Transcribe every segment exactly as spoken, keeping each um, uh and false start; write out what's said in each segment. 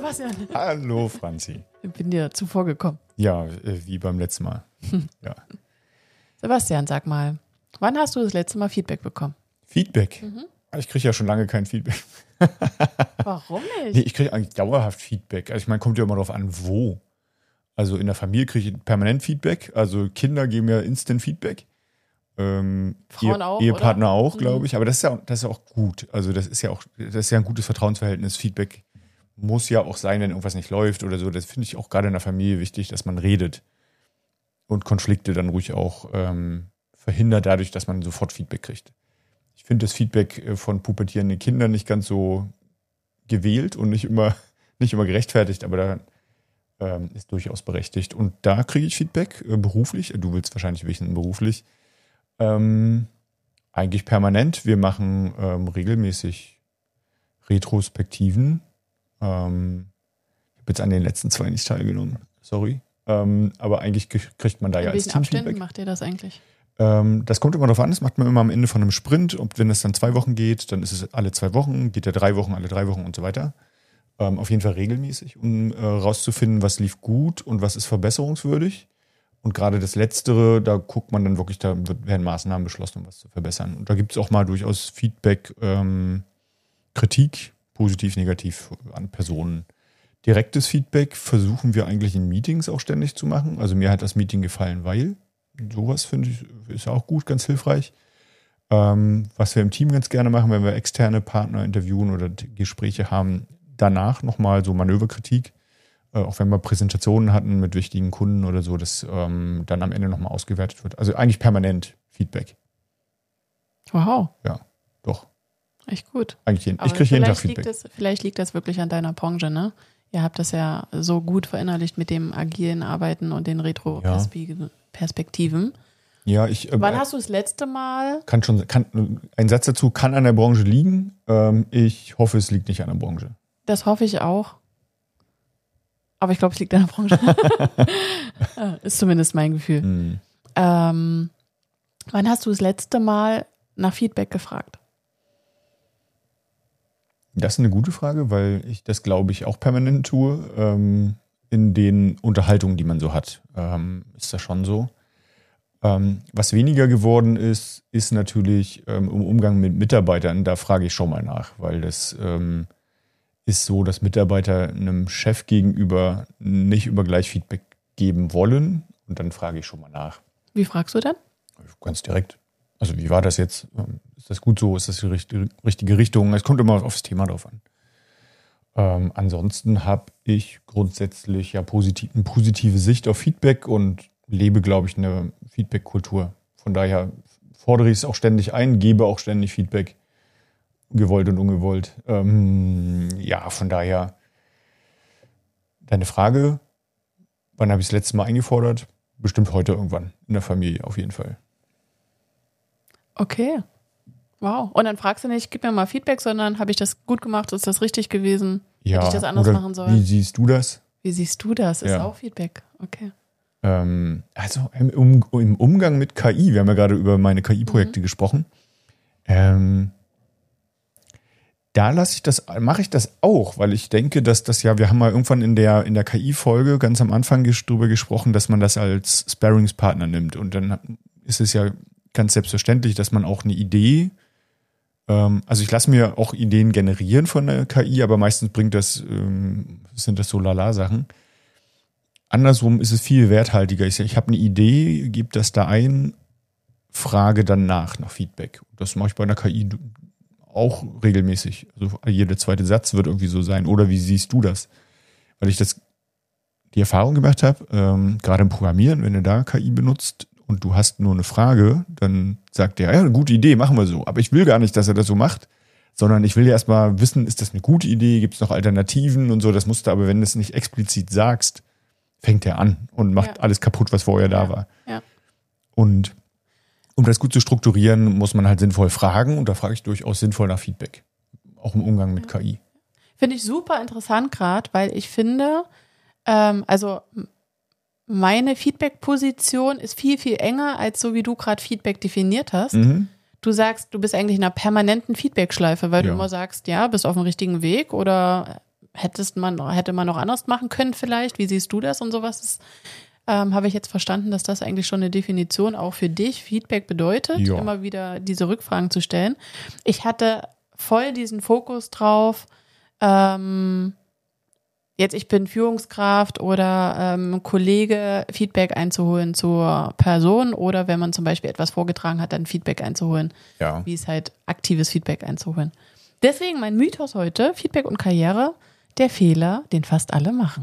Sebastian. Hallo, Franzi. Ich bin dir zuvor gekommen. Ja, äh, wie beim letzten Mal. Ja. Sebastian, sag mal, wann hast du das letzte Mal Feedback bekommen? Feedback? Mhm. Ich kriege ja schon lange kein Feedback. Warum nicht? Nee, ich kriege eigentlich dauerhaft Feedback. Also ich meine, kommt ja immer darauf an, wo. Also in der Familie kriege ich permanent Feedback. Also Kinder geben mir Instant Feedback. Ähm, Frauen Ehe, auch, Ehepartner oder? auch, glaube Mhm. ich. Aber das ist ja, das ist ja auch gut. Also das ist ja auch, das ist ja ein gutes Vertrauensverhältnis. Feedback muss ja auch sein, wenn irgendwas nicht läuft oder so. Das finde ich auch gerade in der Familie wichtig, dass man redet. Und Konflikte dann ruhig auch ähm, verhindert dadurch, dass man sofort Feedback kriegt. Ich finde das Feedback von pubertierenden Kindern nicht ganz so gewählt und nicht immer, nicht immer gerechtfertigt, aber da ähm, ist durchaus berechtigt. Und da kriege ich Feedback äh, beruflich. Du willst wahrscheinlich wissen, beruflich. Ähm, eigentlich permanent. Wir machen ähm, regelmäßig Retrospektiven. Ähm, ich habe jetzt an den letzten zwei nicht teilgenommen. Sorry. Ähm, aber eigentlich kriegt man da ja In als welchen Team Abständen Feedback. macht ihr das eigentlich? Ähm, das kommt immer darauf an. Das macht man immer am Ende von einem Sprint. Und wenn es dann zwei Wochen geht, dann ist es alle zwei Wochen. Geht ja drei Wochen, alle drei Wochen und so weiter. Ähm, auf jeden Fall regelmäßig, um äh, rauszufinden, was lief gut und was ist verbesserungswürdig. Und gerade das Letztere, da guckt man dann wirklich, da wird, werden Maßnahmen beschlossen, um was zu verbessern. Und da gibt es auch mal durchaus Feedback, ähm, Kritik, positiv, negativ an Personen. Direktes Feedback versuchen wir eigentlich in Meetings auch ständig zu machen. Also mir hat das Meeting gefallen, weil sowas finde ich ist auch gut, ganz hilfreich. Ähm, was wir im Team ganz gerne machen, wenn wir externe Partner interviewen oder Gespräche haben, danach nochmal so Manöverkritik. Äh, auch wenn wir Präsentationen hatten mit wichtigen Kunden oder so, dass ähm, dann am Ende nochmal ausgewertet wird. Also eigentlich permanent Feedback. Wow. Ja, doch. Echt gut. Eigentlich jeden, Aber ich kriege jeden Tag vielleicht Feedback. Liegt das, vielleicht liegt das wirklich an deiner Branche, ne? Ihr habt das ja so gut verinnerlicht mit dem agilen Arbeiten und den Retro-Perspektiven. Ja, ich. Äh, Wann hast du das letzte Mal? Kann schon, kann, ein Satz dazu kann an der Branche liegen. Ähm, ich hoffe, es liegt nicht an der Branche. Das hoffe ich auch. Aber ich glaube, es liegt an der Branche. Ist zumindest mein Gefühl. Hm. Ähm, wann hast du das letzte Mal nach Feedback gefragt? Das ist eine gute Frage, weil ich das, glaube ich, auch permanent tue. Ähm, in den Unterhaltungen, die man so hat, ähm, ist das schon so. Ähm, was weniger geworden ist, ist natürlich ähm, im Umgang mit Mitarbeitern. Da frage ich schon mal nach, weil das ähm, ist so, dass Mitarbeiter einem Chef gegenüber nicht über gleich Feedback geben wollen. Und dann frage ich schon mal nach. Wie fragst du dann? Ganz direkt. Also wie war das jetzt? Ist das gut so? Ist das die richtige Richtung? Es kommt immer aufs Thema drauf an. Ähm, ansonsten habe ich grundsätzlich ja positiv, eine positive Sicht auf Feedback und lebe, glaube ich, eine Feedback-Kultur. Von daher fordere ich es auch ständig ein, gebe auch ständig Feedback, gewollt und ungewollt. Ähm, ja, von daher deine Frage, wann habe ich das letzte Mal eingefordert? Bestimmt heute irgendwann, in der Familie auf jeden Fall. Okay. Wow. Und dann fragst du nicht, gib mir mal Feedback, sondern habe ich das gut gemacht? Ist das richtig gewesen? Ja, Hätte ich das anders oder machen sollen? Wie siehst du das? Wie siehst du das? Ist Ja. auch Feedback. Okay. Ähm, also im, um, im Umgang mit K I, wir haben ja gerade über meine K I-Projekte mhm. gesprochen. Ähm, da lasse ich das, mache ich das auch, weil ich denke, dass das ja, wir haben mal irgendwann in der in der K I-Folge ganz am Anfang ges- drüber gesprochen, dass man das als Sparringspartner nimmt. Und dann ist es ja ganz selbstverständlich, dass man auch eine Idee, ähm, also ich lasse mir auch Ideen generieren von der K I, aber meistens bringt das, ähm, sind das so Lala-Sachen. Andersrum ist es viel werthaltiger. Ich, ich habe eine Idee, gebe das da ein, frage dann nach, nach Feedback. Das mache ich bei einer K I auch regelmäßig. Also jeder zweite Satz wird irgendwie so sein. Oder wie siehst du das? Weil ich das die Erfahrung gemacht habe, ähm, gerade im Programmieren, wenn du da K I benutzt und du hast nur eine Frage, dann sagt der, ja, eine gute Idee, machen wir so. Aber ich will gar nicht, dass er das so macht, sondern ich will ja erstmal wissen, ist das eine gute Idee, gibt es noch Alternativen und so. Das musst du aber, wenn du es nicht explizit sagst, fängt er an und macht ja. alles kaputt, was vorher ja. da war. Ja. Und um das gut zu strukturieren, muss man halt sinnvoll fragen und da frage ich durchaus sinnvoll nach Feedback. Auch im Umgang mit ja. K I. Finde ich super interessant gerade, weil ich finde, ähm, also meine Feedback-Position ist viel, viel enger, als so wie du gerade Feedback definiert hast. Mhm. Du sagst, du bist eigentlich in einer permanenten Feedback-Schleife, weil ja. du immer sagst, ja, bist auf dem richtigen Weg oder hättest man, hätte man noch anders machen können vielleicht. Wie siehst du das und sowas? Das, ähm, habe ich jetzt verstanden, dass das eigentlich schon eine Definition auch für dich Feedback bedeutet, Ja. immer wieder diese Rückfragen zu stellen. Ich hatte voll diesen Fokus drauf, ähm, jetzt ich bin Führungskraft oder ähm, Kollege, Feedback einzuholen zur Person oder wenn man zum Beispiel etwas vorgetragen hat, dann Feedback einzuholen, Ja. wie es halt aktives Feedback einzuholen. Deswegen mein Mythos heute, Feedback und Karriere, der Fehler, den fast alle machen.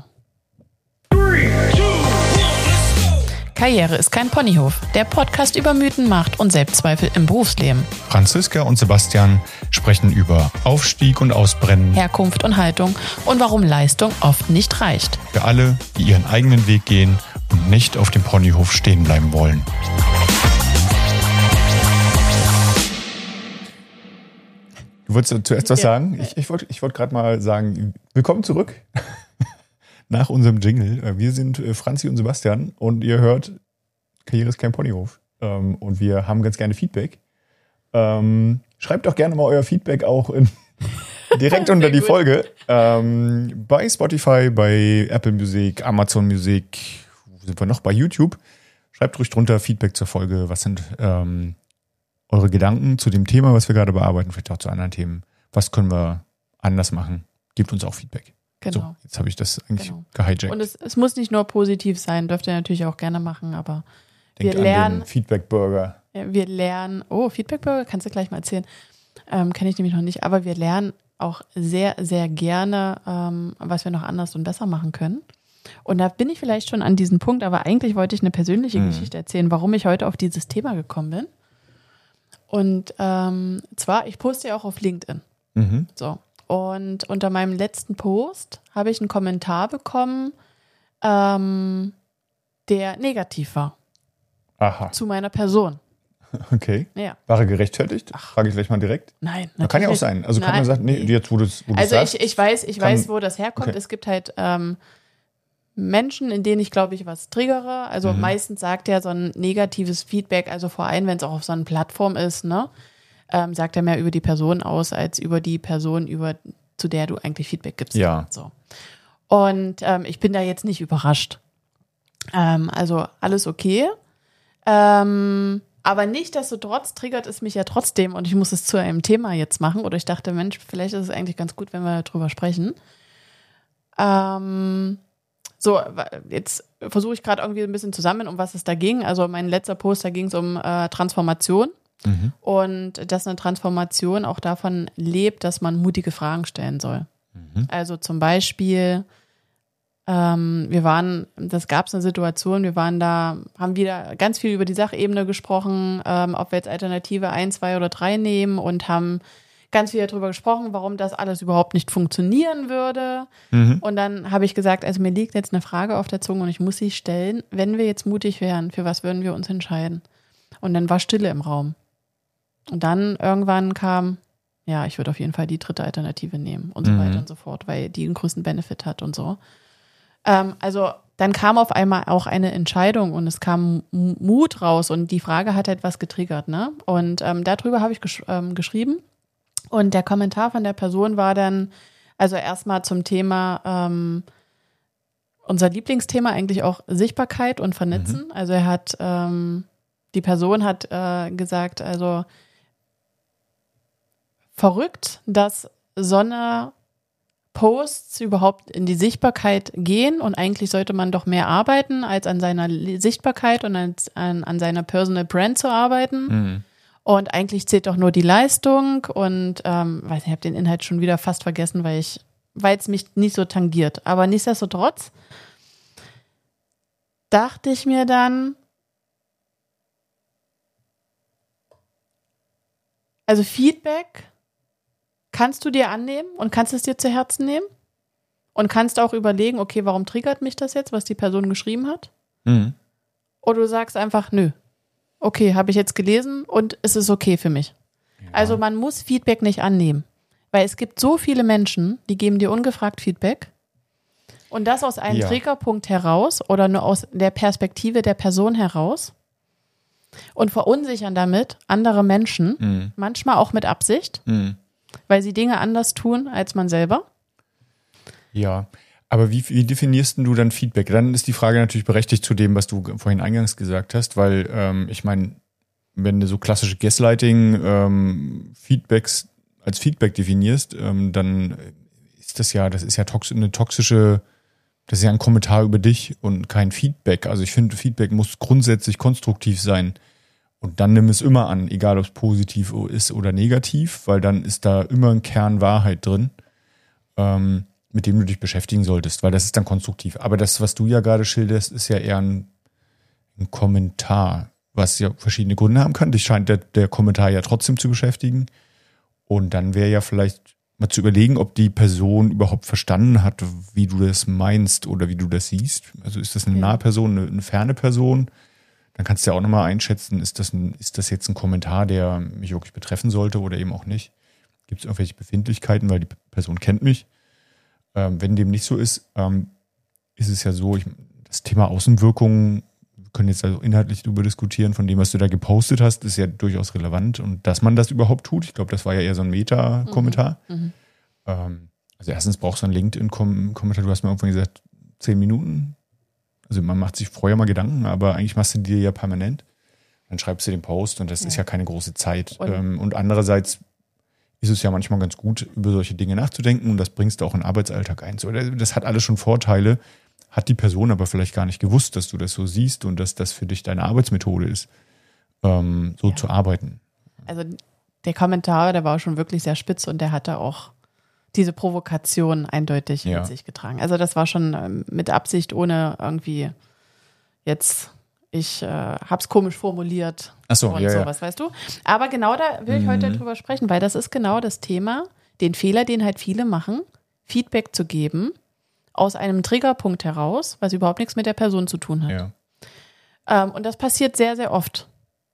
Karriere ist kein Ponyhof, der Podcast über Mythen, Macht und Selbstzweifel im Berufsleben. Franziska und Sebastian sprechen über Aufstieg und Ausbrennen. Herkunft und Haltung und warum Leistung oft nicht reicht. Für alle, die ihren eigenen Weg gehen und nicht auf dem Ponyhof stehen bleiben wollen. Du wolltest zuerst was Ja. sagen? Ich, ich wollte ich wollt gerade mal sagen, willkommen zurück nach unserem Jingle. Wir sind Franzi und Sebastian und ihr hört, Karriere ist kein Ponyhof. Und wir haben ganz gerne Feedback. Schreibt doch gerne mal euer Feedback auch in, direkt unter die gut. Folge. Ähm, bei Spotify, bei Apple Music, Amazon Music, wo sind wir noch? Bei YouTube. Schreibt ruhig drunter Feedback zur Folge. Was sind ähm, eure Gedanken zu dem Thema, was wir gerade bearbeiten, vielleicht auch zu anderen Themen? Was können wir anders machen? Gebt uns auch Feedback. Genau. So, jetzt habe ich das eigentlich Genau. gehijackt. Und es, es muss nicht nur positiv sein, dürft ihr natürlich auch gerne machen, aber Denkt wir an lernen, den Feedback-Burger. ja, wir lernen, oh, Feedback-Burger, kannst du gleich mal erzählen, ähm, kenne ich nämlich noch nicht, aber wir lernen auch sehr, sehr gerne, ähm, was wir noch anders und besser machen können. Und da bin ich vielleicht schon an diesem Punkt, aber eigentlich wollte ich eine persönliche Mhm. Geschichte erzählen, warum ich heute auf dieses Thema gekommen bin. Und ähm, zwar, ich poste ja auch auf LinkedIn. Mhm. So. Und unter meinem letzten Post habe ich einen Kommentar bekommen, ähm, der negativ war Aha, zu meiner Person. okay. Ja. War er gerechtfertigt? Frage ich gleich mal direkt. Nein, Na, kann ja auch natürlich. sein. Also kann Nein. man sagen, nee, jetzt wo du es Also sagst. ich, ich weiß, ich kann- weiß, wo das herkommt. okay. Es gibt halt ähm, Menschen, in denen ich, glaube ich, was triggere. Also Mhm. meistens sagt er so ein negatives Feedback, also vor allem, wenn es auch auf so einer Plattform ist, ne, ähm, sagt er mehr über die Person aus, als über die Person, über zu der du eigentlich Feedback gibst. Ja. So. Und ähm, ich bin da jetzt nicht überrascht. Ähm, also alles okay. Ähm, aber nichtsdestotrotz triggert es mich ja trotzdem und ich muss es zu einem Thema jetzt machen. Oder ich dachte, Mensch, vielleicht ist es eigentlich ganz gut, wenn wir darüber sprechen. Ähm, so, jetzt versuche ich gerade irgendwie ein bisschen zusammen, um was es da ging. Also mein letzter Post, da ging es um äh, Transformation. Mhm. Und dass eine Transformation auch davon lebt, dass man mutige Fragen stellen soll. Mhm. Also zum Beispiel, ähm, wir waren, das gab es eine Situation, wir waren da, haben wieder ganz viel über die Sachebene gesprochen, ähm, ob wir jetzt Alternative eins, zwei oder drei nehmen und haben ganz viel darüber gesprochen, warum das alles überhaupt nicht funktionieren würde. Mhm. Und dann habe ich gesagt, also mir liegt jetzt eine Frage auf der Zunge und ich muss sie stellen. Wenn wir jetzt mutig wären, für was würden wir uns entscheiden? Und dann war Stille im Raum. Und dann irgendwann kam, ja, ich würde auf jeden Fall die dritte Alternative nehmen und so Mhm. weiter und so fort, weil die den größten Benefit hat und so. Ähm, also dann kam auf einmal auch eine Entscheidung und es kam M- Mut raus und die Frage hat halt was getriggert, ne? Und ähm, darüber habe ich gesch- ähm, geschrieben und der Kommentar von der Person war dann, also erstmal zum Thema, ähm, unser Lieblingsthema eigentlich auch Sichtbarkeit und Vernetzen. Also er hat, ähm, die Person hat äh, gesagt, also verrückt, dass so eine Posts überhaupt in die Sichtbarkeit gehen und eigentlich sollte man doch mehr arbeiten, als an seiner Sichtbarkeit und als, an, an seiner Personal Brand zu arbeiten. Mhm. Und eigentlich zählt doch nur die Leistung und ähm, weiß nicht, ich habe den Inhalt schon wieder fast vergessen, weil ich, weil es mich nicht so tangiert. Aber nichtsdestotrotz dachte ich mir dann, also Feedback kannst du dir annehmen und kannst es dir zu Herzen nehmen und kannst auch überlegen, okay, warum triggert mich das jetzt, was die Person geschrieben hat? Mhm. Oder du sagst einfach, nö, okay, habe ich jetzt gelesen und es ist okay für mich. Ja. Also man muss Feedback nicht annehmen, weil es gibt so viele Menschen, die geben dir ungefragt Feedback und das aus einem Ja. Triggerpunkt heraus oder nur aus der Perspektive der Person heraus und verunsichern damit andere Menschen, Mhm. manchmal auch mit Absicht, Mhm. weil sie Dinge anders tun als man selber. Ja, aber wie, wie definierst denn du dann Feedback? Dann ist die Frage natürlich berechtigt zu dem, was du vorhin eingangs gesagt hast, weil ähm, ich meine, wenn du so klassische Gaslighting-Feedbacks ähm, als Feedback definierst, ähm, dann ist das ja, das ist ja tox- eine toxische, das ist ja ein Kommentar über dich und kein Feedback. Also ich finde, Feedback muss grundsätzlich konstruktiv sein. Und dann nimm es immer an, egal ob es positiv ist oder negativ, weil dann ist da immer ein Kern Wahrheit drin, ähm, mit dem du dich beschäftigen solltest, weil das ist dann konstruktiv. Aber das, was du ja gerade schilderst, ist ja eher ein, ein Kommentar, was ja verschiedene Gründe haben kann. Dich scheint der, der Kommentar ja trotzdem zu beschäftigen. Und dann wäre ja vielleicht mal zu überlegen, ob die Person überhaupt verstanden hat, wie du das meinst oder wie du das siehst. Also ist das eine nahe Person, eine, eine ferne Person? Dann kannst du ja auch nochmal einschätzen, ist das, ein, ist das jetzt ein Kommentar, der mich wirklich betreffen sollte oder eben auch nicht? Gibt es irgendwelche Befindlichkeiten, weil die Person kennt mich? Ähm, wenn dem nicht so ist, ähm, ist es ja so, ich, das Thema Außenwirkungen, wir können jetzt also inhaltlich darüber diskutieren, von dem, was du da gepostet hast, ist ja durchaus relevant. Und dass man das überhaupt tut, ich glaube, das war ja eher so ein Meta-Kommentar. Mhm. Mhm. Ähm, also erstens brauchst du einen LinkedIn-Kommentar, du hast mir irgendwann gesagt, zehn Minuten. Also man macht sich vorher mal Gedanken, aber eigentlich machst du dir ja permanent. Dann schreibst du den Post und das ja. ist ja keine große Zeit. Und, ähm, und andererseits ist es ja manchmal ganz gut, über solche Dinge nachzudenken und das bringst du auch in den Arbeitsalltag ein. So, das hat alles schon Vorteile, hat die Person aber vielleicht gar nicht gewusst, dass du das so siehst und dass das für dich deine Arbeitsmethode ist, ähm, so ja. zu arbeiten. Also der Kommentar, der war schon wirklich sehr spitz und der hatte auch diese Provokation eindeutig ja. mit sich getragen. Also das war schon ähm, mit Absicht, ohne irgendwie jetzt, ich äh, hab's komisch formuliert Ach so, und ja, sowas, ja. weißt du? Aber genau da will ich mhm. heute drüber sprechen, weil das ist genau das Thema, den Fehler, den halt viele machen, Feedback zu geben, aus einem Triggerpunkt heraus, was überhaupt nichts mit der Person zu tun hat. Ja. Ähm, und das passiert sehr, sehr oft.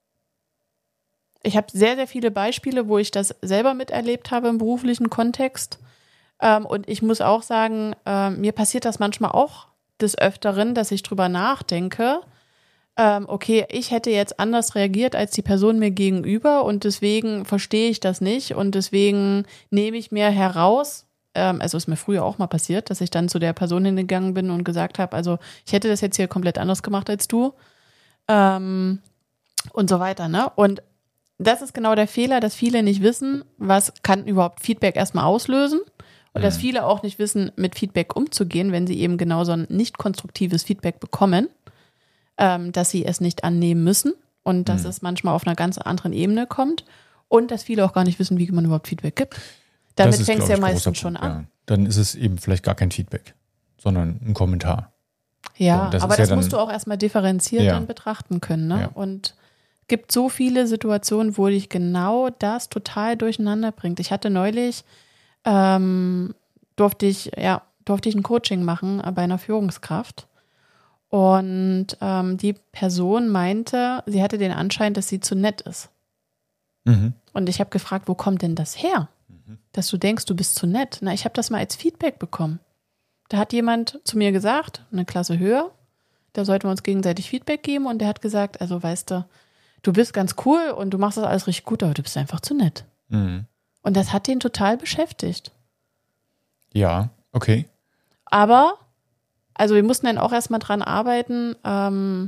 Ich habe sehr, sehr viele Beispiele, wo ich das selber miterlebt habe im beruflichen Kontext. Ähm, und ich muss auch sagen, äh, mir passiert das manchmal auch des Öfteren, dass ich drüber nachdenke, ähm, okay, ich hätte jetzt anders reagiert als die Person mir gegenüber und deswegen verstehe ich das nicht und deswegen nehme ich mir heraus, ähm, also ist mir früher auch mal passiert, dass ich dann zu der Person hingegangen bin und gesagt habe, also ich hätte das jetzt hier komplett anders gemacht als du ähm, und so weiter, ne? Und das ist genau der Fehler, dass viele nicht wissen, was kann überhaupt Feedback erstmal auslösen. Und mhm. dass viele auch nicht wissen, mit Feedback umzugehen, wenn sie eben genau so ein nicht konstruktives Feedback bekommen, ähm, dass sie es nicht annehmen müssen und dass mhm. es manchmal auf einer ganz anderen Ebene kommt und dass viele auch gar nicht wissen, wie man überhaupt Feedback gibt. Damit fängt es ja meistens schon an. Ja. Dann ist es eben vielleicht gar kein Feedback, sondern ein Kommentar. Ja, das aber ja das dann, musst du auch erstmal differenziert ja. dann betrachten können. Ne? Ja. Und es gibt so viele Situationen, wo dich genau das total durcheinander bringt. Ich hatte neulich Ähm, durfte ich, ja, durfte ich ein Coaching machen bei einer Führungskraft. Und ähm, die Person meinte, sie hatte den Anschein, dass sie zu nett ist. Mhm. Und ich habe gefragt, wo kommt denn das her? Mhm. Dass du denkst, du bist zu nett. Na, ich habe das mal als Feedback bekommen. Da hat jemand zu mir gesagt, eine Klasse höher, da sollten wir uns gegenseitig Feedback geben. Und der hat gesagt, also weißt du, du bist ganz cool und du machst das alles richtig gut, aber du bist einfach zu nett. Mhm. Und das hat den total beschäftigt. Ja, okay. Aber, also wir mussten dann auch erstmal dran arbeiten, ähm,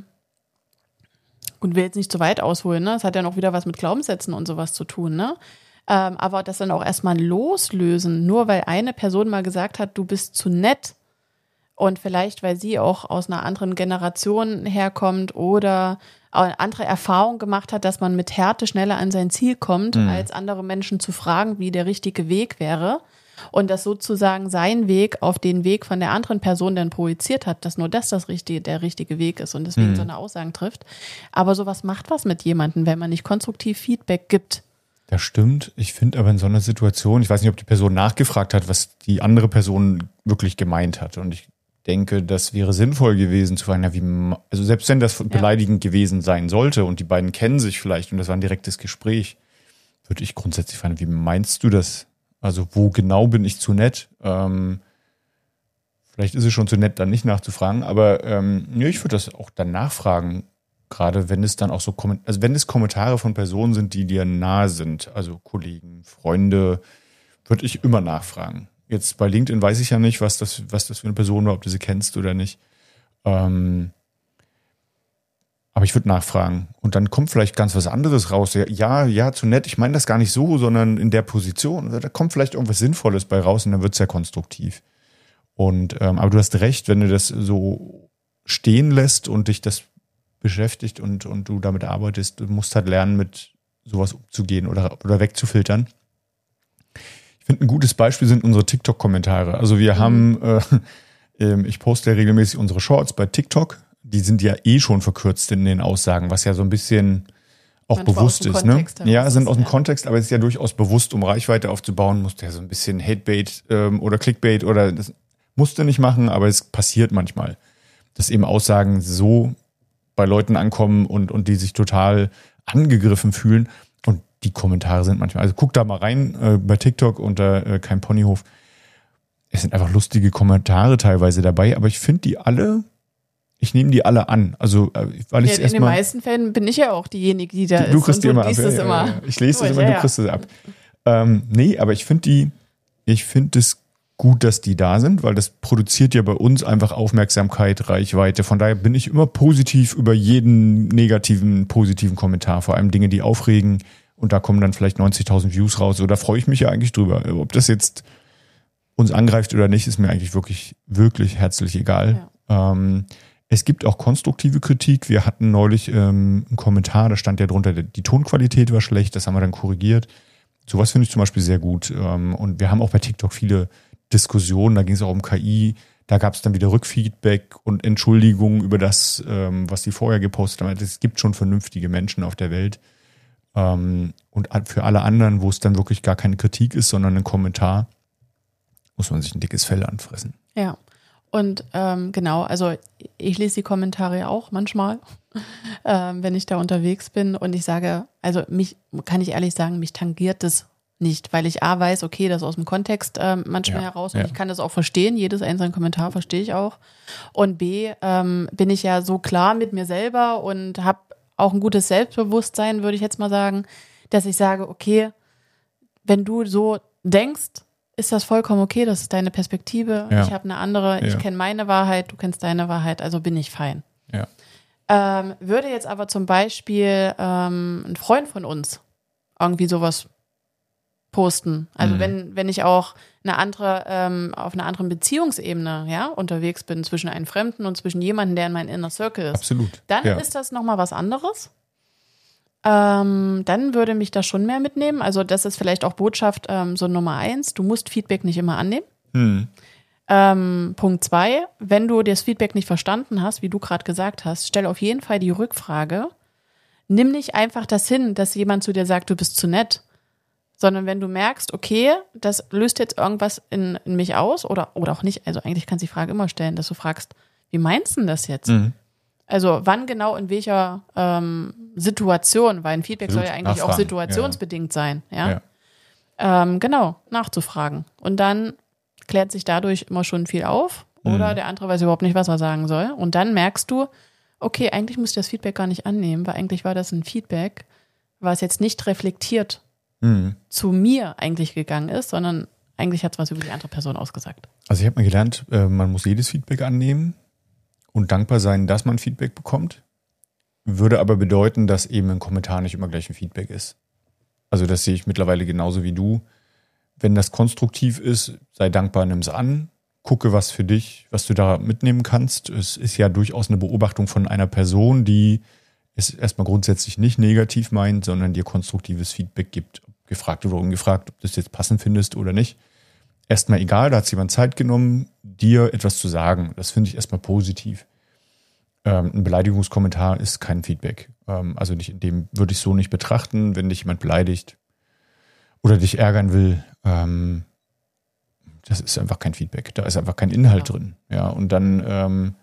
und will jetzt nicht zu weit ausholen, ne? Das hat ja noch wieder was mit Glaubenssätzen und sowas zu tun, ne? Ähm, aber das dann auch erstmal loslösen, nur weil eine Person mal gesagt hat, du bist zu nett und vielleicht, weil sie auch aus einer anderen Generation herkommt oder eine andere Erfahrung gemacht hat, dass man mit Härte schneller an sein Ziel kommt, mhm. als andere Menschen zu fragen, wie der richtige Weg wäre. Und dass sozusagen sein Weg auf den Weg von der anderen Person dann projiziert hat, dass nur das, das richtige, der richtige Weg ist und deswegen mhm. so eine Aussagen trifft. Aber sowas macht was mit jemandem, wenn man nicht konstruktiv Feedback gibt. Das stimmt. Ich finde aber in so einer Situation, ich weiß nicht, ob die Person nachgefragt hat, was die andere Person wirklich gemeint hat. Und ich denke, das wäre sinnvoll gewesen zu fragen, ja, wie, also selbst wenn das beleidigend ja. gewesen sein sollte und die beiden kennen sich vielleicht und das war ein direktes Gespräch, würde ich grundsätzlich fragen, wie meinst du das? Also wo genau bin ich zu nett? Ähm, vielleicht ist es schon zu nett, dann nicht nachzufragen, aber ähm, ja, ich würde das auch dann nachfragen, gerade wenn es dann auch so, also wenn es Kommentare von Personen sind, die dir nahe sind, also Kollegen, Freunde, würde ich immer nachfragen. Jetzt bei LinkedIn weiß ich ja nicht, was das, was das für eine Person war, ob du sie kennst oder nicht. Ähm, aber ich würde nachfragen. Und dann kommt vielleicht ganz was anderes raus. Ja, ja, ja, zu nett. Ich meine das gar nicht so, sondern in der Position. Da kommt vielleicht irgendwas Sinnvolles bei raus und dann wird es ja konstruktiv. Und ähm, aber du hast recht, wenn du das so stehen lässt und dich das beschäftigt und, und du damit arbeitest, du musst halt lernen, mit sowas umzugehen oder, oder wegzufiltern. Ich finde, ein gutes Beispiel sind unsere TikTok-Kommentare. Also wir mhm. haben, äh, ich poste ja regelmäßig unsere Shorts bei TikTok. Die sind ja eh schon verkürzt in den Aussagen, was ja so ein bisschen auch Manchmal bewusst ist. Ne? Ja, sind aus dem ja. Kontext, aber es ist ja durchaus bewusst, um Reichweite aufzubauen, musst du ja so ein bisschen Hatebait ähm, oder Clickbait oder das musst du nicht machen, aber es passiert manchmal, dass eben Aussagen so bei Leuten ankommen und, und die sich total angegriffen fühlen. Und die Kommentare sind manchmal, also guck da mal rein äh, bei TikTok unter äh, kein Ponyhof. Es sind einfach lustige Kommentare teilweise dabei, aber ich finde die alle, ich nehme die alle an. Also, äh, weil ich ja, in erst den mal, meisten Fällen bin ich ja auch diejenige, die da du, ist. Du kriegst die immer ab. Es Ja, immer. Ja, ich lese Durch, das immer, ja, du ja. kriegst es ab. Ähm, nee, aber ich finde die, ich finde es gut, dass die da sind, weil das produziert ja bei uns einfach Aufmerksamkeit, Reichweite. Von daher bin ich immer positiv über jeden negativen, positiven Kommentar. Vor allem Dinge, die aufregen. Und da kommen dann vielleicht neunzigtausend Views raus. So, da freue ich mich ja eigentlich drüber. Ob das jetzt uns angreift oder nicht, ist mir eigentlich wirklich, wirklich herzlich egal. Ja. Ähm, es gibt auch konstruktive Kritik. Wir hatten neulich ähm, einen Kommentar, da stand ja drunter, die Tonqualität war schlecht. Das haben wir dann korrigiert. Sowas finde ich zum Beispiel sehr gut. Ähm, und wir haben auch bei TikTok viele Diskussionen, da ging es auch um K I, da gab es dann wieder Rückfeedback und Entschuldigungen über das, ähm, was die vorher gepostet haben. Es gibt schon vernünftige Menschen auf der Welt. Ähm, und für alle anderen, wo es dann wirklich gar keine Kritik ist, sondern ein Kommentar, muss man sich ein dickes Fell anfressen. Ja, und ähm, genau, also ich lese die Kommentare ja auch manchmal, ähm, wenn ich da unterwegs bin und ich sage, also mich, kann ich ehrlich sagen, mich tangiert das nicht, weil ich A weiß, okay, das ist aus dem Kontext ähm, manchmal ja, heraus und ja. ich kann das auch verstehen, jedes einzelne Kommentar verstehe ich auch. Und B, ähm, bin ich ja so klar mit mir selber und habe auch ein gutes Selbstbewusstsein, würde ich jetzt mal sagen, dass ich sage, okay, wenn du so denkst, ist das vollkommen okay, das ist deine Perspektive, ja. ich habe eine andere, ja. ich kenne meine Wahrheit, du kennst deine Wahrheit, also bin ich fein. Ja. Ähm, würde jetzt aber zum Beispiel ähm, ein Freund von uns irgendwie sowas posten. Also mhm. wenn, wenn ich auch eine andere, ähm, auf einer anderen Beziehungsebene, ja, unterwegs bin zwischen einem Fremden und zwischen jemandem, der in meinem Inner Circle ist. Absolut. Dann ja. ist das nochmal was anderes. Ähm, dann würde mich das schon mehr mitnehmen. Also das ist vielleicht auch Botschaft ähm, so Nummer eins. Du musst Feedback nicht immer annehmen. Mhm. Ähm, Punkt zwei, wenn du das Feedback nicht verstanden hast, wie du gerade gesagt hast, stell auf jeden Fall die Rückfrage. Nimm nicht einfach das hin, dass jemand zu dir sagt, du bist zu nett. Sondern wenn du merkst, okay, das löst jetzt irgendwas in, in mich aus oder, oder auch nicht, also eigentlich kannst du die Frage immer stellen, dass du fragst, wie meinst du denn das jetzt? Mhm. Also wann genau, in welcher ähm, Situation, weil ein Feedback Absolut. Soll ja eigentlich Nachfragen. Auch situationsbedingt ja. sein. Ja? ja. Ähm, genau, nachzufragen. Und dann klärt sich dadurch immer schon viel auf oder mhm. der andere weiß überhaupt nicht, was er sagen soll. Und dann merkst du, okay, eigentlich musst du das Feedback gar nicht annehmen, weil eigentlich war das ein Feedback, was jetzt nicht reflektiert mhm. zu mir eigentlich gegangen ist, sondern eigentlich hat es was über die andere Person ausgesagt. Also ich habe mal gelernt, man muss jedes Feedback annehmen und dankbar sein, dass man Feedback bekommt. Würde aber bedeuten, dass eben ein Kommentar nicht immer gleich ein Feedback ist. Also das sehe ich mittlerweile genauso wie du. Wenn das konstruktiv ist, sei dankbar, nimm es an. Gucke, was für dich, was du da mitnehmen kannst. Es ist ja durchaus eine Beobachtung von einer Person, die es erstmal grundsätzlich nicht negativ meint, sondern dir konstruktives Feedback gibt. Gefragt oder ungefragt, ob du das jetzt passend findest oder nicht. Erstmal egal, da hat jemand Zeit genommen, dir etwas zu sagen. Das finde ich erstmal positiv. Ähm, ein Beleidigungskommentar ist kein Feedback. Ähm, also nicht in dem würde ich so nicht betrachten, wenn dich jemand beleidigt oder dich ärgern will. Ähm, das ist einfach kein Feedback. Da ist einfach kein Inhalt ja. drin. Ja, und dann ähm,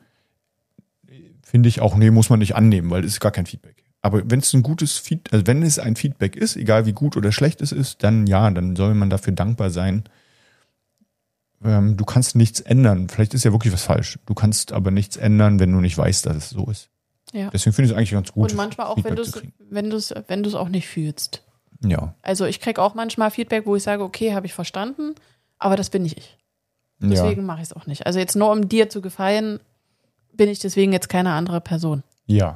finde ich auch, nee, muss man nicht annehmen, weil es ist gar kein Feedback. Aber wenn es ein gutes Feedback, also wenn es ein Feedback ist, egal wie gut oder schlecht es ist, dann ja, dann soll man dafür dankbar sein. Ähm, du kannst nichts ändern. Vielleicht ist ja wirklich was falsch. Du kannst aber nichts ändern, wenn du nicht weißt, dass es so ist. Ja. Deswegen finde ich es eigentlich ganz gut. Und manchmal auch, Feedback wenn du es, wenn du es, wenn du es auch nicht fühlst. Ja. Also ich kriege auch manchmal Feedback, wo ich sage, okay, habe ich verstanden, Aber das bin nicht ich. Deswegen ja. mache ich es auch nicht. Also jetzt nur um dir zu gefallen, bin ich deswegen jetzt keine andere Person. Ja.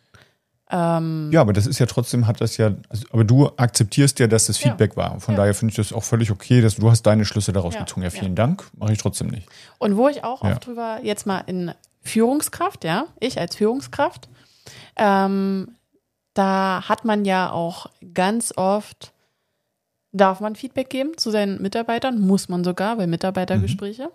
Ähm, Ja, aber das ist ja trotzdem, hat das ja, also, aber du akzeptierst ja, dass das Ja. Feedback war. Von Ja. daher finde ich das auch völlig okay, dass du hast deine Schlüsse daraus Ja. gezogen. Ja, Ja. vielen Dank, mache ich trotzdem nicht. Und wo ich auch Ja. oft drüber, jetzt mal in Führungskraft, ja, ich als Führungskraft, ähm, da hat man ja auch ganz oft, darf man Feedback geben zu seinen Mitarbeitern, muss man sogar bei Mitarbeitergespräche.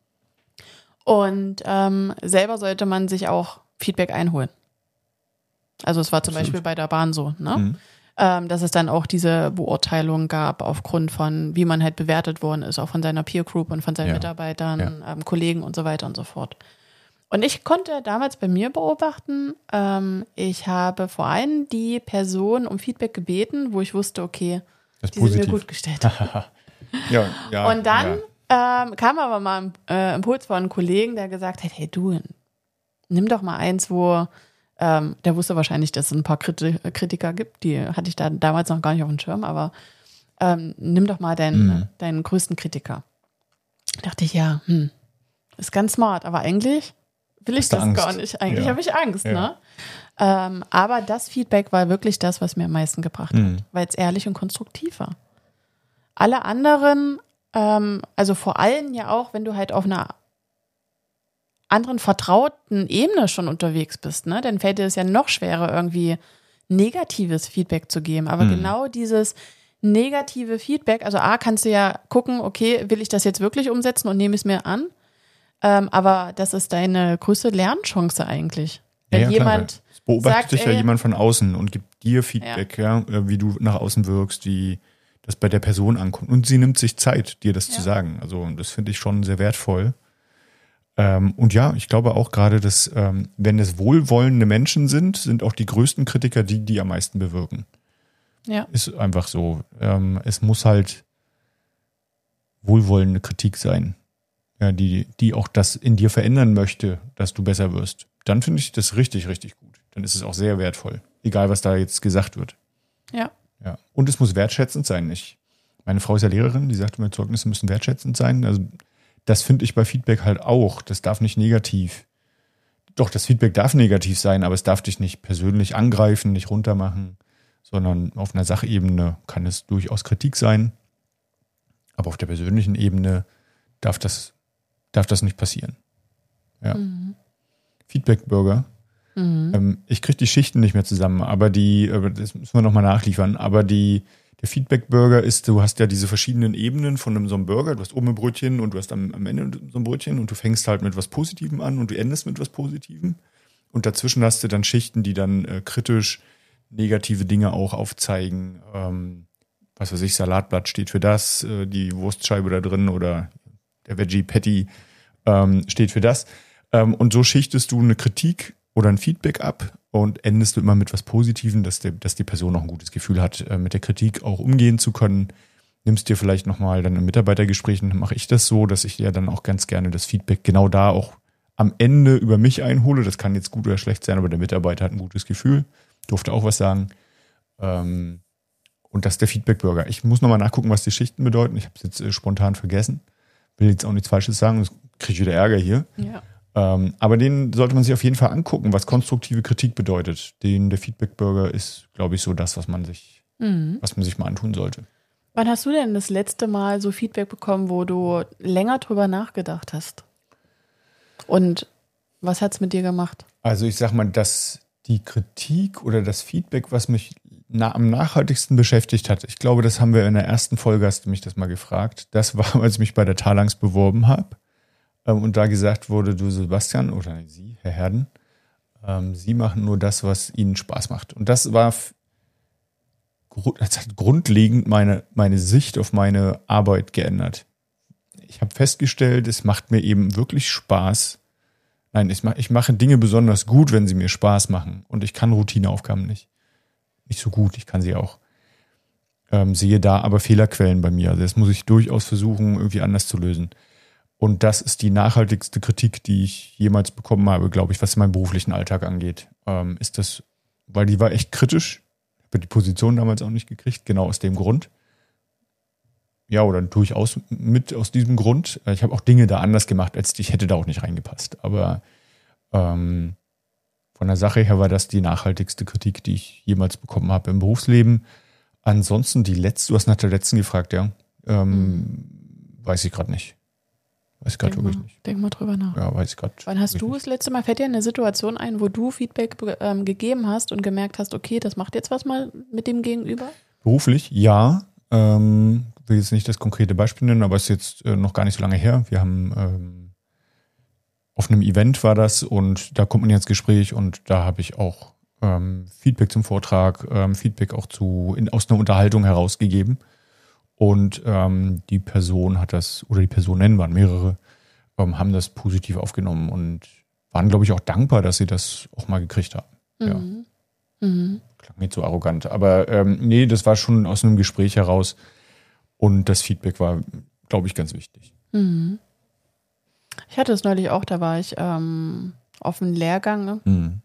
Und ähm, selber sollte man sich auch Feedback einholen. Also es war zum Absolut. Beispiel bei der Bahn so, ne? Mhm. Ähm, dass es dann auch diese Beurteilung gab aufgrund von, wie man halt bewertet worden ist, auch von seiner Peer Group und von seinen Ja. Mitarbeitern, ähm, Kollegen und so weiter und so fort. Und ich konnte damals bei mir beobachten, ähm, ich habe vor allem die Person um Feedback gebeten, wo ich wusste, okay, Das ist die sind mir positiv. gut gestellt. Ja, ja. Und dann Ja. ähm, kam aber mal ein äh, Impuls von einem Kollegen, der gesagt hat, hey du, nimm doch mal eins, wo, ähm, der wusste wahrscheinlich, dass es ein paar Kriti- Kritiker gibt, die hatte ich da damals noch gar nicht auf dem Schirm, aber ähm, nimm doch mal deinen, Mhm. deinen größten Kritiker. Dachte ich, ja, hm, ist ganz smart, aber eigentlich will ich Hast du das Angst? gar nicht. Eigentlich Ja. habe ich Angst, Ja. ne? Ähm, aber das Feedback war wirklich das, was mir am meisten gebracht Mhm. hat, weil es ehrlich und konstruktiv war. Alle anderen, ähm, also vor allem ja auch, wenn du halt auf einer anderen vertrauten Ebene schon unterwegs bist, ne, dann fällt dir es ja noch schwerer, irgendwie negatives Feedback zu geben. Aber Mhm. genau dieses negative Feedback, also A, kannst du ja gucken, okay, will ich das jetzt wirklich umsetzen und nehme es mir an? Ähm, aber das ist deine größte Lernchance eigentlich. Wenn Ja, ja, klar, jemand weil es beobachtet sagt, dich ja ey, jemand von außen und gibt dir Feedback, ja. äh, wie du nach außen wirkst, wie das bei der Person ankommt. Und sie nimmt sich Zeit, dir das Ja. zu sagen. Also das finde ich schon sehr wertvoll. Ähm, und ja, ich glaube auch gerade, dass ähm, wenn es wohlwollende Menschen sind, sind auch die größten Kritiker die, die am meisten bewirken. ja, Ist einfach so. Ähm, es muss halt wohlwollende Kritik sein, ja, die, die auch das in dir verändern möchte, dass du besser wirst. Dann finde ich das richtig, richtig gut. Dann ist es auch sehr wertvoll. Egal, was da jetzt gesagt wird. ja, Ja. Und es muss wertschätzend sein. Ich, meine Frau ist ja Lehrerin, die sagt immer, Zeugnisse müssen wertschätzend sein. Also das finde ich bei Feedback halt auch. Das darf nicht negativ. Doch, das Feedback darf negativ sein, aber es darf dich nicht persönlich angreifen, nicht runtermachen, sondern auf einer Sachebene kann es durchaus Kritik sein. Aber auf der persönlichen Ebene darf das, darf das nicht passieren. Ja. Mhm. Feedback-Burger. Mhm. Ähm, ich kriege die Schichten nicht mehr zusammen, aber die, äh, das müssen wir nochmal nachliefern, aber die, der Feedback-Burger ist, du hast ja diese verschiedenen Ebenen von einem, so einem Burger, du hast oben ein Brötchen und du hast am, am Ende so ein Brötchen und du fängst halt mit was Positivem an und du endest mit was Positivem und dazwischen hast du dann Schichten, die dann äh, kritisch negative Dinge auch aufzeigen, ähm, was weiß ich, Salatblatt steht für das, äh, die Wurstscheibe da drin oder der Veggie Patty ähm, steht für das. Ähm, und so schichtest du eine Kritik oder ein Feedback ab und endest du immer mit was Positivem, dass, der, dass die Person noch ein gutes Gefühl hat, äh, mit der Kritik auch umgehen zu können. Nimmst dir vielleicht nochmal dann in Mitarbeitergesprächen, mache ich das so, dass ich ja dann auch ganz gerne das Feedback genau da auch am Ende über mich einhole. Das kann jetzt gut oder schlecht sein, aber der Mitarbeiter hat ein gutes Gefühl, durfte auch was sagen. Ähm, und das ist der Feedback-Burger. Ich muss nochmal nachgucken, was die Schichten bedeuten. Ich habe es jetzt äh, spontan vergessen. Will jetzt auch nichts Falsches sagen, sonst kriege ich wieder Ärger hier. Ja. Ähm, aber den sollte man sich auf jeden Fall angucken, was konstruktive Kritik bedeutet. Den, der Feedback-Burger ist, glaube ich, so das, was man sich, Mhm. was man sich mal antun sollte. Wann hast du denn das letzte Mal so Feedback bekommen, wo du länger drüber nachgedacht hast? Und was hat's mit dir gemacht? Also ich sag mal, dass die Kritik oder das Feedback, was mich na, am nachhaltigsten beschäftigt hat, ich glaube, das haben wir in der ersten Folge, hast du mich das mal gefragt, das war, als ich mich bei der Talangs beworben habe ähm, und da gesagt wurde, du Sebastian, oder nee, Sie, Herr Herden, ähm, Sie machen nur das, was Ihnen Spaß macht. Und das war, f- gru- das hat grundlegend meine, meine Sicht auf meine Arbeit geändert. Ich habe festgestellt, es macht mir eben wirklich Spaß. Nein, ich, mach, ich mache Dinge besonders gut, wenn sie mir Spaß machen. Und ich kann Routineaufgaben nicht. Nicht so gut, ich kann sie auch. Ähm, sehe da aber Fehlerquellen bei mir. Also das muss ich durchaus versuchen, irgendwie anders zu lösen. Und das ist die nachhaltigste Kritik, die ich jemals bekommen habe, glaube ich, was meinen beruflichen Alltag angeht. Ähm, ist das, weil die war echt kritisch. Ich habe die Position damals auch nicht gekriegt, genau aus dem Grund. ja, oder durchaus mit aus diesem Grund. Ich habe auch Dinge da anders gemacht, als ich hätte da auch nicht reingepasst. Aber ähm, von der Sache her war das die nachhaltigste Kritik, die ich jemals bekommen habe im Berufsleben. Ansonsten die letzte, du hast nach der letzten gefragt, ja. Ähm, mhm. Weiß ich gerade nicht. Weiß ich gerade wirklich mal, nicht. Denk mal drüber nach. Ja, weiß ich gerade. Wann hast du das letzte Mal, fällt dir eine Situation ein, wo du Feedback ähm, gegeben hast und gemerkt hast, okay, das macht jetzt was mal mit dem Gegenüber? Beruflich, ja. Ähm, will jetzt nicht das konkrete Beispiel nennen, aber es ist jetzt äh, noch gar nicht so lange her. Wir haben ähm, auf einem Event war das und da kommt man ins Gespräch und da habe ich auch ähm, Feedback zum Vortrag, ähm, Feedback auch zu in, aus einer Unterhaltung herausgegeben. Und ähm, die Person hat das, oder die Personen waren mehrere, ähm, haben das positiv aufgenommen und waren, glaube ich, auch dankbar, dass sie das auch mal gekriegt haben. Mhm. Ja. Mhm. Klang nicht so arrogant. Aber ähm, nee, das war schon aus einem Gespräch heraus und das Feedback war, glaube ich, ganz wichtig. Mhm. Ich hatte es neulich auch, da war ich ähm, auf einem Lehrgang, ne? Mhm.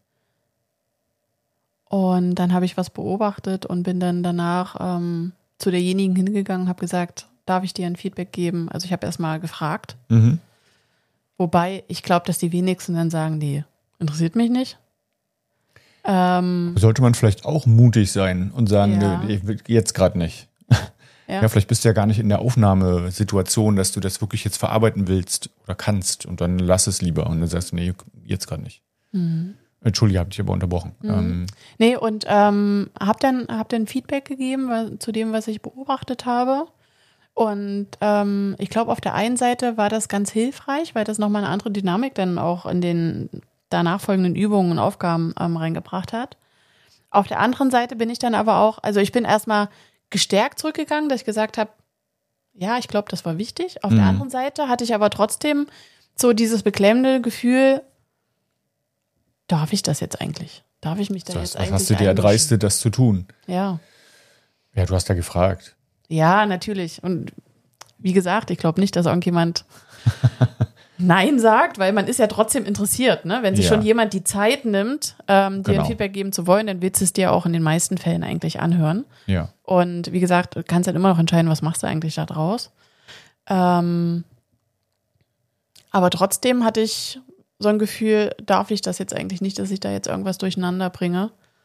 Und dann habe ich was beobachtet und bin dann danach ähm, zu derjenigen hingegangen, habe gesagt, darf ich dir ein Feedback geben? Also ich habe erstmal gefragt. Mhm. Wobei ich glaube, dass die wenigsten dann sagen, nee, interessiert mich nicht. Ähm, Sollte man vielleicht auch mutig sein und sagen, Ja. nee, ich will jetzt gerade nicht. ja. Ja, vielleicht bist du ja gar nicht in der Aufnahmesituation, dass du das wirklich jetzt verarbeiten willst oder kannst und dann lass es lieber und dann sagst du, nee, jetzt gerade nicht. Mhm. Entschuldige, habe dich aber unterbrochen. Mhm. Ähm, Nee, und ähm, hab dann, hab dann Feedback gegeben wa- zu dem, was ich beobachtet habe. Und ähm, ich glaube, auf der einen Seite war das ganz hilfreich, weil das nochmal eine andere Dynamik dann auch in den danach folgenden Übungen und Aufgaben ähm, reingebracht hat. Auf der anderen Seite bin ich dann aber auch, also ich bin erstmal gestärkt zurückgegangen, dass ich gesagt habe, ja, ich glaube, das war wichtig. Auf Mhm. der anderen Seite hatte ich aber trotzdem so dieses beklemmende Gefühl, darf ich das jetzt eigentlich? Darf ich mich da was jetzt was eigentlich hast du dir einmischen? erdreistet, das zu tun? Ja. Ja, du hast ja gefragt. Ja, natürlich. Und wie gesagt, ich glaube nicht, dass irgendjemand Nein sagt, weil man ist ja trotzdem interessiert. Ne? Wenn sich Ja. schon jemand die Zeit nimmt, ähm, dir Genau. ein Feedback geben zu wollen, dann willst du es dir auch in den meisten Fällen eigentlich anhören. Ja. Und wie gesagt, du kannst dann immer noch entscheiden, was machst du eigentlich da draus. Ähm, aber trotzdem hatte ich so ein Gefühl, darf ich das jetzt eigentlich nicht, dass ich da jetzt irgendwas durcheinander bringe.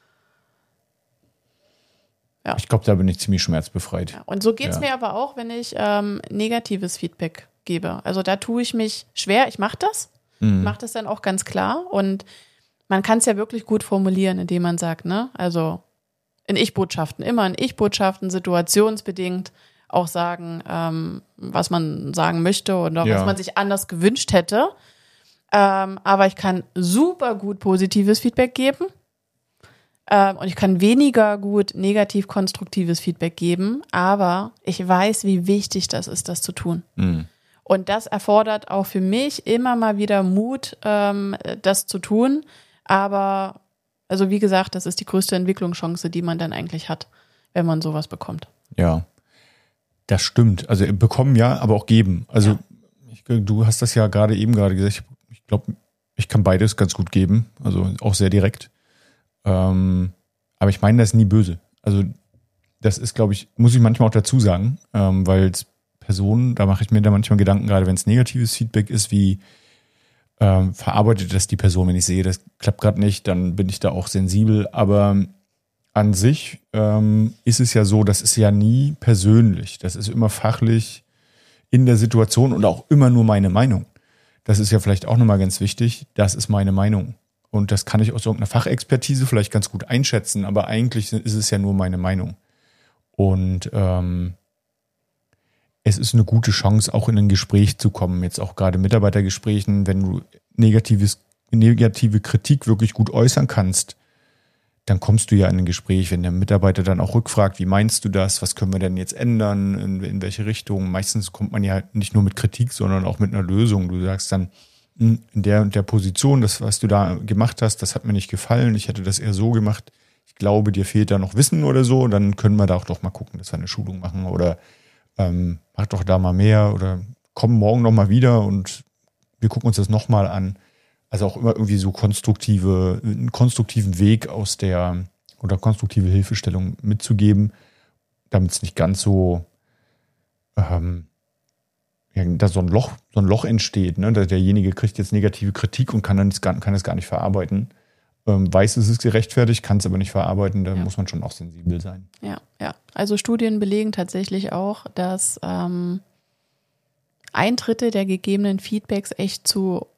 Ich glaube, da bin ich ziemlich schmerzbefreit. Ja, und so geht es Ja. mir aber auch, wenn ich ähm, negatives Feedback gebe. Also da tue ich mich schwer. Ich mache das. Mhm. Ich mache das dann auch ganz klar. Und man kann es ja wirklich gut formulieren, indem man sagt, ne, also in Ich-Botschaften, immer in Ich-Botschaften, situationsbedingt auch sagen, ähm, was man sagen möchte oder Ja. was man sich anders gewünscht hätte. Ähm, aber ich kann super gut positives Feedback geben. Ähm, und ich kann weniger gut negativ konstruktives Feedback geben. Aber ich weiß, wie wichtig das ist, das zu tun. Mhm. Und das erfordert auch für mich immer mal wieder Mut, ähm, das zu tun. Aber, also wie gesagt, das ist die größte Entwicklungschance, die man dann eigentlich hat, wenn man sowas bekommt. Ja, das stimmt. Also bekommen ja, aber auch geben. Also Ja. ich, du hast das ja gerade eben gerade gesagt. Ich, ich glaube, ich kann beides ganz gut geben. Also auch sehr direkt. Ähm, aber ich meine das nie böse. Also das ist, glaube ich, muss ich manchmal auch dazu sagen, ähm, weil es Personen, da mache ich mir da manchmal Gedanken, gerade wenn es negatives Feedback ist, wie ähm, verarbeitet das die Person, wenn ich sehe, das klappt gerade nicht, dann bin ich da auch sensibel. Aber an sich ähm, ist es ja so, das ist ja nie persönlich. Das ist immer fachlich in der Situation und auch immer nur meine Meinung. Das ist ja vielleicht auch nochmal ganz wichtig. Das ist meine Meinung. Und das kann ich aus irgendeiner Fachexpertise vielleicht ganz gut einschätzen, aber eigentlich ist es ja nur meine Meinung. Und ähm, es ist eine gute Chance, auch in ein Gespräch zu kommen, jetzt auch gerade Mitarbeitergesprächen, wenn du negatives, negative Kritik wirklich gut äußern kannst, dann kommst du ja in ein Gespräch, wenn der Mitarbeiter dann auch rückfragt, wie meinst du das, was können wir denn jetzt ändern, in, in welche Richtung. Meistens kommt man ja nicht nur mit Kritik, sondern auch mit einer Lösung. Du sagst dann, in der und der Position, das, was du da gemacht hast, das hat mir nicht gefallen, ich hätte das eher so gemacht, ich glaube, dir fehlt da noch Wissen oder so, dann können wir da auch doch mal gucken, dass wir eine Schulung machen oder ähm, mach doch da mal mehr oder komm morgen noch mal wieder und wir gucken uns das noch mal an. Also auch immer irgendwie so konstruktive, einen konstruktiven Weg aus der oder konstruktive Hilfestellung mitzugeben, damit es nicht ganz so ähm, ja, da so ein Loch, so ein Loch entsteht, ne? Derjenige kriegt jetzt negative Kritik und kann dann kann es gar nicht verarbeiten. Ähm, weiß, es ist gerechtfertigt, kann es aber nicht verarbeiten, da Ja. muss man schon auch sensibel sein. Ja, ja. Also Studien belegen tatsächlich auch, dass ähm, ein Drittel der gegebenen Feedbacks echt zu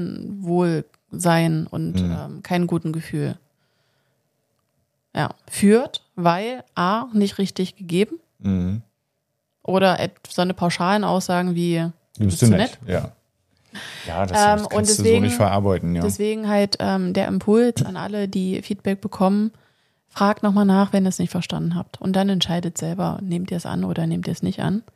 Unwohlsein und Mhm. ähm, keinem guten Gefühl ja, führt, weil A, nicht richtig gegeben Mhm. oder et- so eine pauschalen Aussagen wie Du bist zu nett. Ja, ja das, Ähm, das und kannst du so deswegen- nicht verarbeiten. Ja. Deswegen halt ähm, der Impuls an alle, die Feedback bekommen, fragt nochmal nach, wenn ihr es nicht verstanden habt. Und dann entscheidet selber, nehmt ihr es an oder nehmt ihr es nicht an.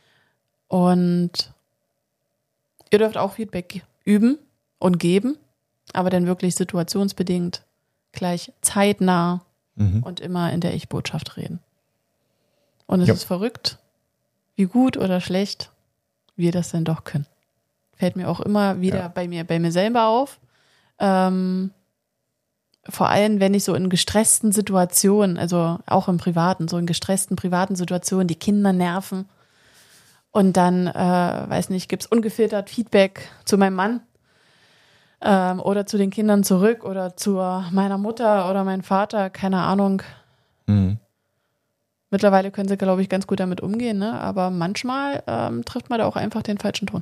Und ihr dürft auch Feedback üben und geben, aber dann wirklich situationsbedingt, gleich zeitnah Mhm. und immer in der Ich-Botschaft reden. Und es Ja. ist verrückt, wie gut oder schlecht wir das denn doch können. Fällt mir auch immer wieder Ja. bei mir, bei mir selber auf. Ähm, vor allem, wenn ich so in gestressten Situationen, also auch im Privaten, so in gestressten privaten Situationen, die Kinder nerven und dann, äh, weiß nicht, gibt's ungefiltert Feedback zu meinem Mann ähm, oder zu den Kindern zurück oder zu meiner Mutter oder meinem Vater, keine Ahnung. Mhm. Mittlerweile können sie, glaube ich, ganz gut damit umgehen, ne? Aber manchmal ähm, trifft man da auch einfach den falschen Ton.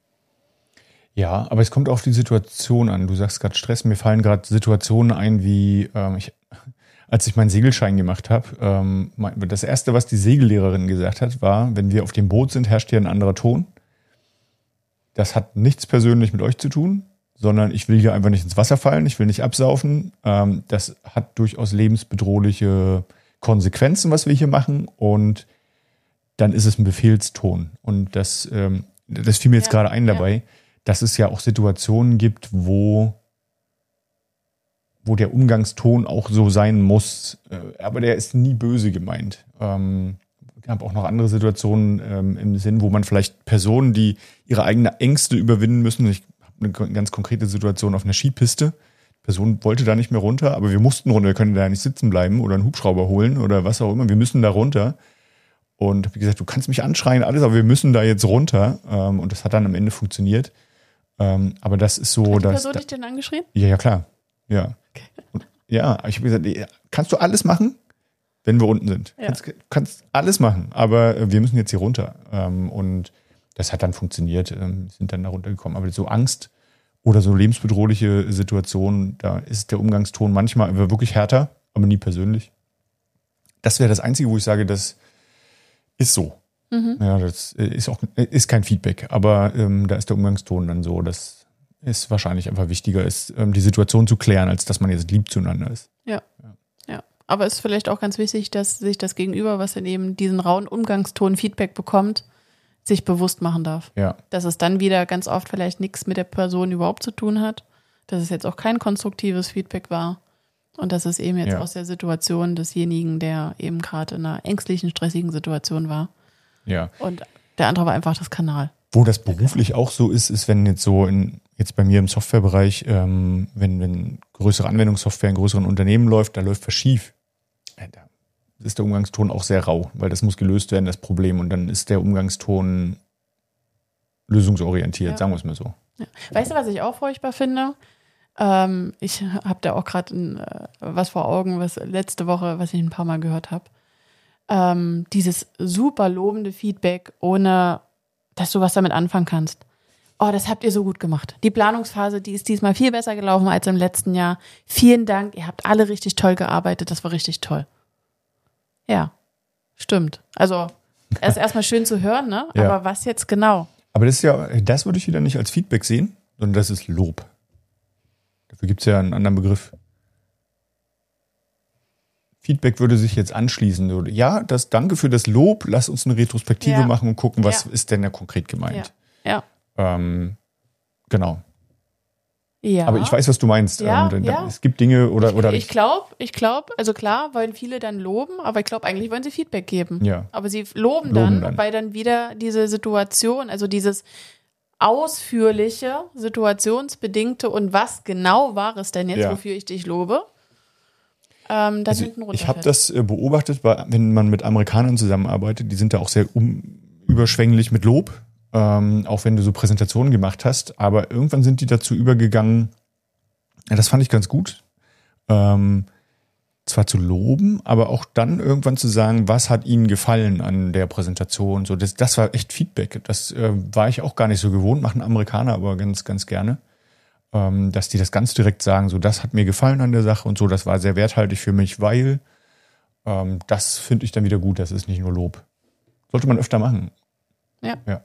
Ja, aber es kommt auf die Situation an. Du sagst gerade Stress. Mir fallen gerade Situationen ein, wie ähm, ich, als ich meinen Segelschein gemacht habe. Ähm, mein, das Erste, was die Segellehrerin gesagt hat, war, wenn wir auf dem Boot sind, herrscht hier ein anderer Ton. Das hat nichts persönlich mit euch zu tun, sondern ich will hier einfach nicht ins Wasser fallen, ich will nicht absaufen. Ähm, das hat durchaus lebensbedrohliche Konsequenzen, was wir hier machen. Und dann ist es ein Befehlston. Und das, ähm, das fiel mir jetzt Ja, gerade ein ja. dabei, dass es ja auch Situationen gibt, wo, wo der Umgangston auch so sein muss. Äh, aber der ist nie böse gemeint. Ähm, ich habe auch noch andere Situationen ähm, im Sinn, wo man vielleicht Personen, die ihre eigenen Ängste überwinden müssen. Ich habe eine k- ganz konkrete Situation auf einer Skipiste. Die Person wollte da nicht mehr runter, aber wir mussten runter. Wir können da nicht sitzen bleiben oder einen Hubschrauber holen oder was auch immer. Wir müssen da runter. Und habe gesagt, du kannst mich anschreien, alles, aber wir müssen da jetzt runter. Ähm, und das hat dann am Ende funktioniert. Ähm, aber das ist so, Hat die dass. Person dich denn angeschrien? Ja, ja, klar. Ja. Und, ja, ich habe gesagt, ja, kannst du alles machen, wenn wir unten sind? Ja. Kannst, kannst alles machen, aber äh, wir müssen jetzt hier runter. Ähm, und das hat dann funktioniert, ähm, sind dann da runtergekommen. Aber so Angst oder so lebensbedrohliche Situationen, da ist der Umgangston manchmal wirklich härter, aber nie persönlich. Das wäre das Einzige, wo ich sage, das ist so. Mhm. Ja, das ist auch ist kein Feedback, aber ähm, da ist der Umgangston dann so, dass es wahrscheinlich einfach wichtiger ist, ähm, die Situation zu klären, als dass man jetzt lieb zueinander ist. Ja. Ja. Aber es ist vielleicht auch ganz wichtig, dass sich das Gegenüber, was dann eben diesen rauen Umgangston Feedback bekommt, sich bewusst machen darf. Ja, Dass es dann wieder ganz oft vielleicht nichts mit der Person überhaupt zu tun hat, dass es jetzt auch kein konstruktives Feedback war und dass es eben jetzt Ja. aus der Situation desjenigen, der eben gerade in einer ängstlichen, stressigen Situation war. ja. Und der andere war einfach das Kanal. Wo das beruflich auch so ist, ist, wenn jetzt so in, jetzt bei mir im Softwarebereich, ähm, wenn, wenn größere Anwendungssoftware in größeren Unternehmen läuft, da läuft was schief. Ja, da ist der Umgangston auch sehr rau, weil das muss gelöst werden, das Problem. Und dann ist der Umgangston lösungsorientiert, Ja. sagen wir es mal so. Ja. Weißt du, was ich auch furchtbar finde? Ähm, ich habe da auch gerade äh, was vor Augen, was letzte Woche, was ich ein paar Mal gehört habe. Ähm, dieses super lobende Feedback, ohne dass du was damit anfangen kannst. Oh, das habt ihr so gut gemacht. Die Planungsphase, die ist diesmal viel besser gelaufen als im letzten Jahr. Vielen Dank, ihr habt alle richtig toll gearbeitet, das war richtig toll. Ja, stimmt. Also, es ist erstmal schön zu hören, ne? Ja. Aber was jetzt genau? Aber das ist ja, das würde ich wieder nicht als Feedback sehen, sondern das ist Lob. Dafür gibt es ja einen anderen Begriff. Feedback würde sich jetzt anschließen. So, ja, das Danke für das Lob, lass uns eine Retrospektive Ja. machen und gucken, was Ja. ist denn da konkret gemeint. Ja. Ähm, genau. Ja. Aber ich weiß, was du meinst. Ja, ähm, da, ja. Es gibt Dinge oder oder ich glaube, ich glaube, also klar wollen viele dann loben, aber ich glaube, eigentlich wollen sie Feedback geben. Ja. Aber sie loben, Loben dann, dann. weil dann wieder diese Situation, also dieses ausführliche, situationsbedingte und was genau war es denn jetzt, Ja. wofür ich dich lobe, ähm, dann Also hinten ich habe runterfällt. das äh, beobachtet, bei- wenn man mit Amerikanern zusammenarbeitet, die sind da auch sehr um, überschwänglich mit Lob, ähm, auch wenn du so Präsentationen gemacht hast. Aber irgendwann sind die dazu übergegangen, ja, das fand ich ganz gut, ähm, zwar zu loben, aber auch dann irgendwann zu sagen, was hat ihnen gefallen an der Präsentation. So, das, das war echt Feedback. Das äh, war ich auch gar nicht so gewohnt, machen Amerikaner aber ganz, ganz gerne. Ähm, dass die das ganz direkt sagen, so, das hat mir gefallen an der Sache und so, das war sehr werthaltig für mich, weil ähm, das finde ich dann wieder gut, das ist nicht nur Lob. Sollte man öfter machen. Ja. Ja.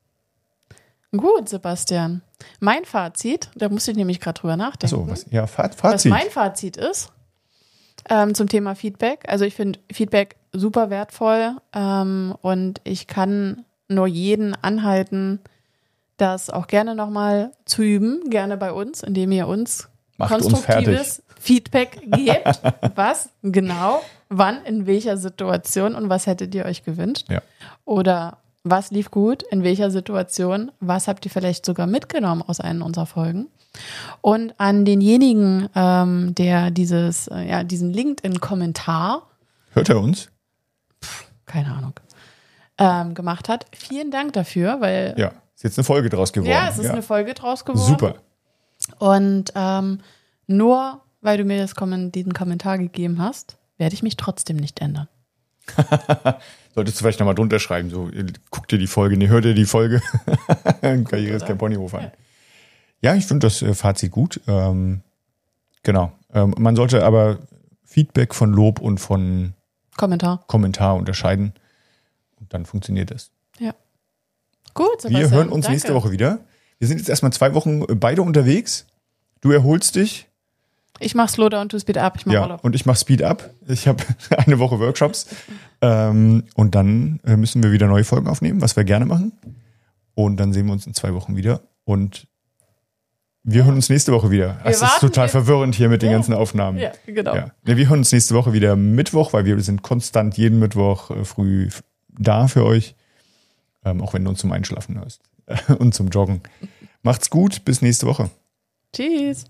Gut, Sebastian. Mein Fazit, da musste ich nämlich gerade drüber nachdenken. Achso, was, ja, Fazit. Was mein Fazit ist ähm, zum Thema Feedback. Also ich finde Feedback super wertvoll ähm, und ich kann nur jeden anhalten, das auch gerne nochmal zu üben, gerne bei uns, indem ihr uns Macht konstruktives uns Feedback gebt. Was genau, wann, in welcher Situation und was hättet ihr euch gewünscht? Ja. Oder was lief gut, in welcher Situation, was habt ihr vielleicht sogar mitgenommen aus einer unserer Folgen? Und an denjenigen, ähm, der dieses, äh, ja, diesen LinkedIn-Kommentar, Hört er uns? keine Ahnung, ähm, gemacht hat, vielen Dank dafür, weil Ja, ist jetzt eine Folge draus geworden. ja, es ist eine Folge draus geworden. Super. Und ähm, nur weil du mir das Kommen- diesen Kommentar gegeben hast, werde ich mich trotzdem nicht ändern. Solltest du vielleicht nochmal drunter schreiben, so, guck dir die Folge, nee, hör dir die Folge. Karriere ist kein Ponyhof an. Ja, ich finde das äh, Fazit gut. Ähm, genau. Ähm, man sollte aber Feedback von Lob und von Kommentar. Kommentar unterscheiden. Und dann funktioniert es. Ja. Gut, Sebastian. Wir hören uns danke. nächste Woche wieder. Wir sind jetzt erstmal zwei Wochen beide unterwegs. Du erholst dich. Ich mach Slowdown und du Speed Up. Ich mach Ja, Urlaub. und ich mache Speed Up. Ich habe eine Woche Workshops. ähm, und dann äh, müssen wir wieder neue Folgen aufnehmen, was wir gerne machen. Und dann sehen wir uns in zwei Wochen wieder. Und wir hören uns nächste Woche wieder. Wir Es ist warten total jetzt- verwirrend hier mit den Ja. ganzen Aufnahmen. Ja, genau. Ja. Nee, wir hören uns nächste Woche wieder Mittwoch, weil wir sind konstant jeden Mittwoch äh, früh f- da für euch. Ähm, auch wenn du uns zum Einschlafen hörst. und zum Joggen. Macht's gut, bis nächste Woche. Tschüss.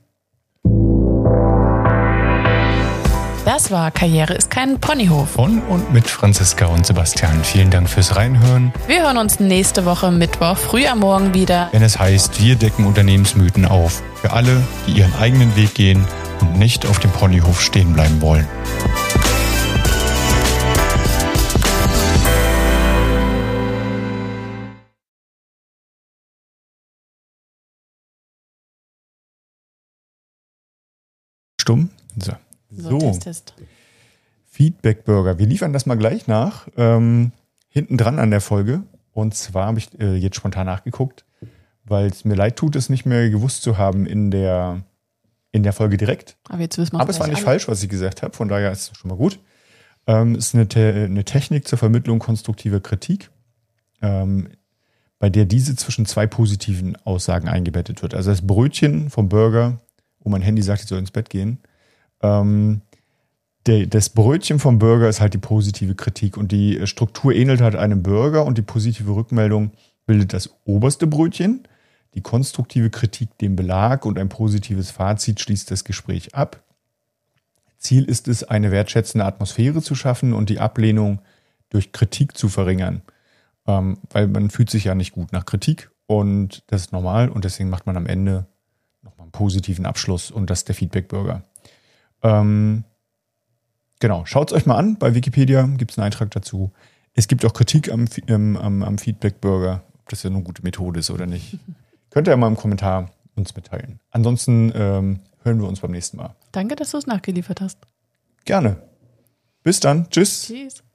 Das war Karriere ist kein Ponyhof. Von und mit Franziska und Sebastian. Vielen Dank fürs Reinhören. Wir hören uns nächste Woche Mittwoch früh am Morgen wieder. Wenn es heißt, wir decken Unternehmensmythen auf. Für alle, die ihren eigenen Weg gehen und nicht auf dem Ponyhof stehen bleiben wollen. Stumm? So. So, Test, Test. Feedback Burger. Wir liefern das mal gleich nach. Ähm, hinten dran an der Folge. Und zwar habe ich äh, jetzt spontan nachgeguckt, weil es mir leid tut, es nicht mehr gewusst zu haben in der, in der Folge direkt. Aber jetzt wissen wir Aber es war nicht falsch, was ich gesagt habe. Von daher ist es schon mal gut. Ähm, es ist eine, Te- eine Technik zur Vermittlung konstruktiver Kritik, ähm, bei der diese zwischen zwei positiven Aussagen eingebettet wird. Also das Brötchen vom Burger, wo mein Handy sagt, ich soll ins Bett gehen, ähm, der, das Brötchen vom Burger ist halt die positive Kritik und die Struktur ähnelt halt einem Burger und die positive Rückmeldung bildet das oberste Brötchen, die konstruktive Kritik den Belag und ein positives Fazit schließt das Gespräch ab. Ziel ist es, eine wertschätzende Atmosphäre zu schaffen und die Ablehnung durch Kritik zu verringern, ähm, weil man fühlt sich ja nicht gut nach Kritik und das ist normal und deswegen macht man am Ende nochmal einen positiven Abschluss und das ist der Feedback-Burger. Ähm, Genau, schaut es euch mal an. Bei Wikipedia gibt es einen Eintrag dazu. Es gibt auch Kritik am, ähm, am, am Feedback-Burger, ob das ja eine gute Methode ist oder nicht. Könnt ihr ja mal im Kommentar uns mitteilen. Ansonsten ähm, hören wir uns beim nächsten Mal. Danke, dass du es nachgeliefert hast. Gerne. Bis dann. Tschüss. Tschüss.